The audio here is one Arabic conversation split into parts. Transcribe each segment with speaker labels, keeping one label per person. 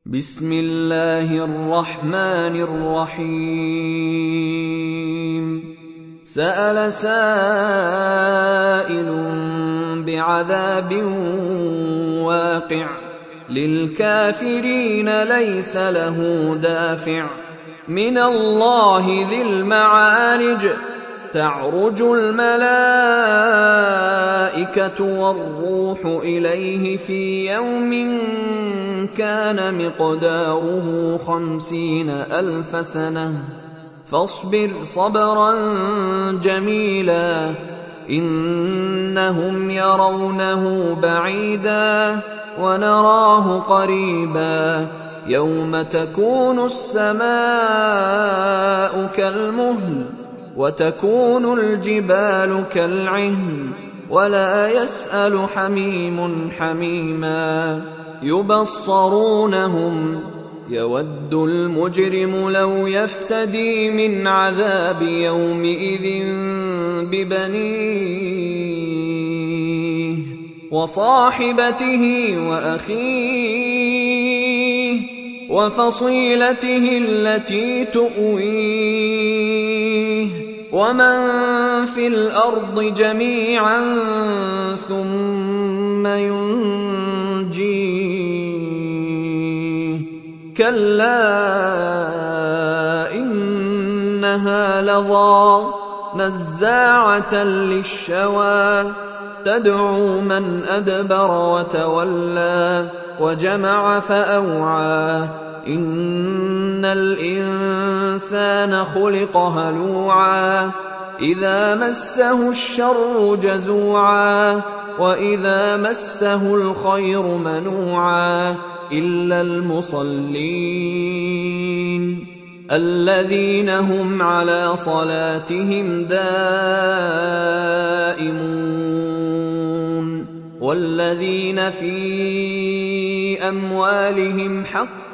Speaker 1: بسم الله الرحمن الرحيم سأل سائل بعذاب واقع للكافرين ليس له دافع من الله ذي المعارج تعرج الملائكة والروح إليه في يوم كان مقداره 50,000 سنة فاصبر صبرا جميلا إنهم يرونه بعيدا ونراه قريبا يوم تكون السماء كالمهل وتكون الجبال كالعهن ولا يسأل حميم حميما يبصرونهم يود المجرم لو يفتدي من عذاب يومئذ ببنيه وصاحبته وأخيه وفصيلته التي تؤويه ومن في الأرض جميعا ثم ينجيه كلا إنها لظى نزاعة للشوى تدعو من أدبر وتولى وجمع فأوعى إن الإنسان خلق هلوعا إذا مسه الشر جزوعا وإذا مسه الخير منوعا إلا المصلين الذين هم على صلاتهم دائمون والذين في أموالهم حق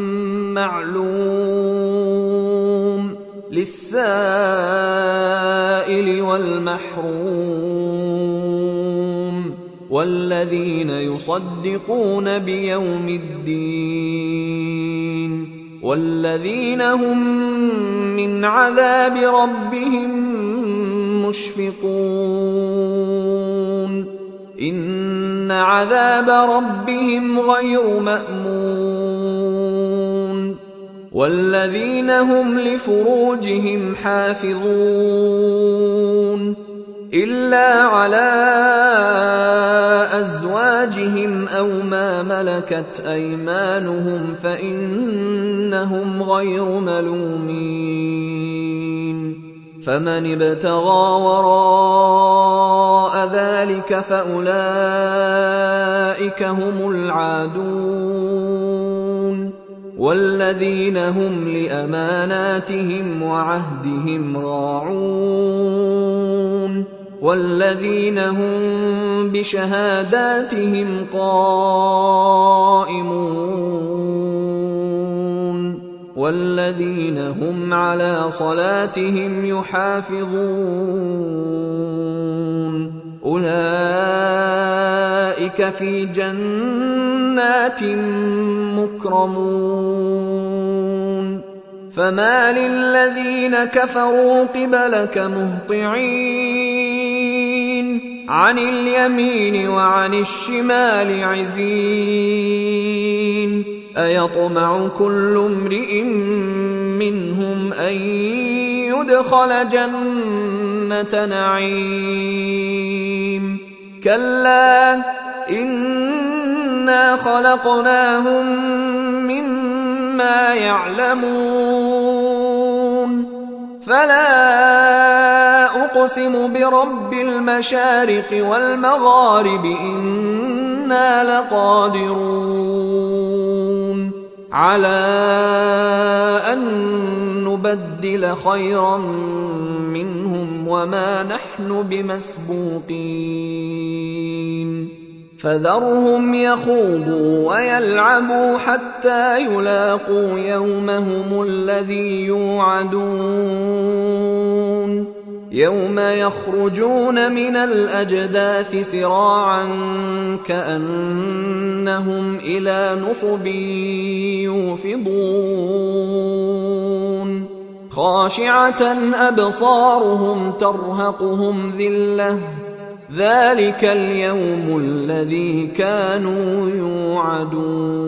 Speaker 1: معلوم للسائل والمحروم والذين يصدقون بيوم الدين والذين هم من عذاب ربهم مشفقون إن عذاب ربهم غير مأمون والذين هم لفروجهم حافظون إلا على أزواجهم أو ما ملكت أيمانهم فإنهم غير ملومين فمن ابتغى وراء ذلك فأولئك هم العادون والذين هم لأماناتهم وعهدهم راعون والذين هم بشهاداتهم قائمون والذين هم على صلاتهم يحافظون أولئك في جنات مكرمون فما للذين كفروا قبلك مهطعين عن اليمين وعن الشمال عزين أيطمع كل امرئ منهم أن يدخل جنة نعيم كلا إنا خلقناهم مما يعلمون فلا أقسم برب المشارق والمغارب إنا لقادرون على أن نبدل خيرا منهم وما نحن بمسبوقين فذرهم يخوضوا ويلعبوا حتى يلاقوا يومهم الذي يوعدون يوم يخرجون من الأجداث سراعا كأنهم إلى نصب يوفضون خاشعة أبصارهم ترهقهم ذلة ذلك اليوم الذي كانوا يوعدون